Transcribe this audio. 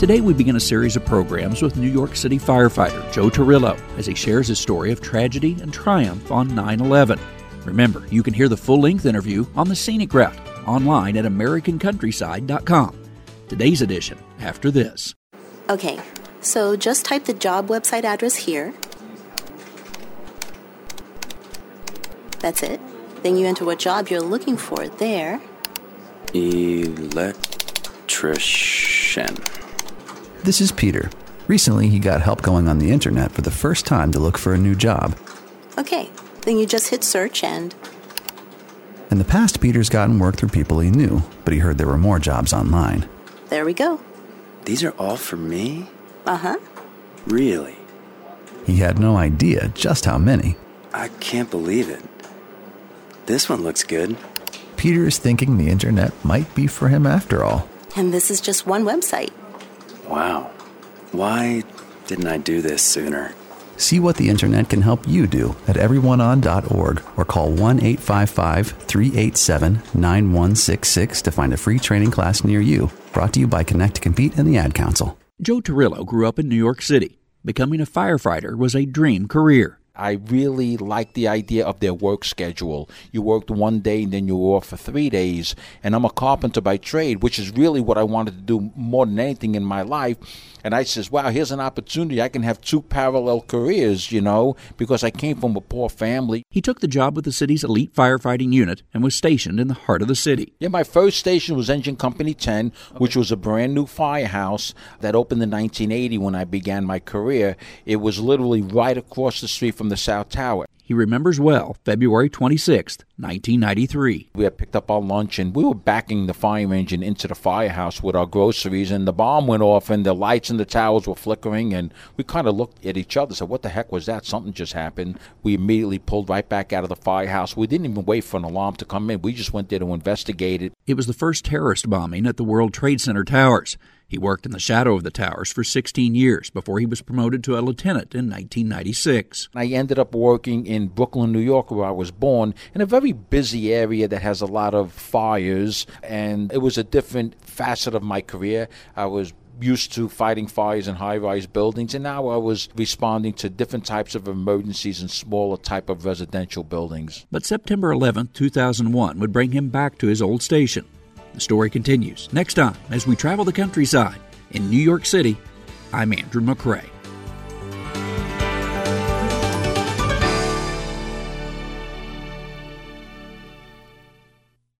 Today we begin a series of programs with New York City firefighter Joe Torrillo as he shares his story of tragedy and triumph on 9/11. Remember, you can hear the full-length interview on the Scenic Route, online at AmericanCountryside.com. Today's edition after this. Okay, so just type the job website address here. That's it. Then you enter what job you're looking for there. Electrician. This is Peter. Recently, he got help going on the internet for the first time to look for a new job. Okay, then you just hit search and... In the past, Peter's gotten work through people he knew, but he heard there were more jobs online. There we go. These are all for me? Uh-huh. Really? He had no idea just how many. I can't believe it. This one looks good. Peter is thinking the internet might be for him after all. And this is just one website. Wow. Why didn't I do this sooner? See what the internet can help you do at everyoneon.org or call 1-855-387-9166 to find a free training class near you. Brought to you by Connect to Compete and the Ad Council. Joe Torrillo grew up in New York City. Becoming a firefighter was a dream career. I really liked the idea of their work schedule. You worked one day and then you were off for 3 days. And I'm a carpenter by trade, which is really what I wanted to do more than anything in my life. And I says, wow, here's an opportunity. I can have two parallel careers, because I came from a poor family. He took the job with the city's elite firefighting unit and was stationed in the heart of the city. Yeah, my first station was Engine Company 10, which was a brand new firehouse that opened in 1980 when I began my career. It was literally right across the street from the South Tower. He remembers well February 26th, 1993. We had picked up our lunch and we were backing the fire engine into the firehouse with our groceries, and the bomb went off and the lights in the towers were flickering, and we kind of looked at each other and said, what the heck was that? Something just happened. We immediately pulled right back out of the firehouse. We didn't even wait for an alarm to come in. We just went there to investigate it. It was the first terrorist bombing at the World Trade Center towers. He worked in the shadow of the towers for 16 years before he was promoted to a lieutenant in 1996. I ended up working in Brooklyn, New York, where I was born, in a very busy area that has a lot of fires, and it was a different facet of my career. I was used to fighting fires in high-rise buildings, and now I was responding to different types of emergencies in smaller type of residential buildings. But September 11, 2001 would bring him back to his old station. The story continues next time as we travel the countryside. In New York City, I'm Andrew McCrae.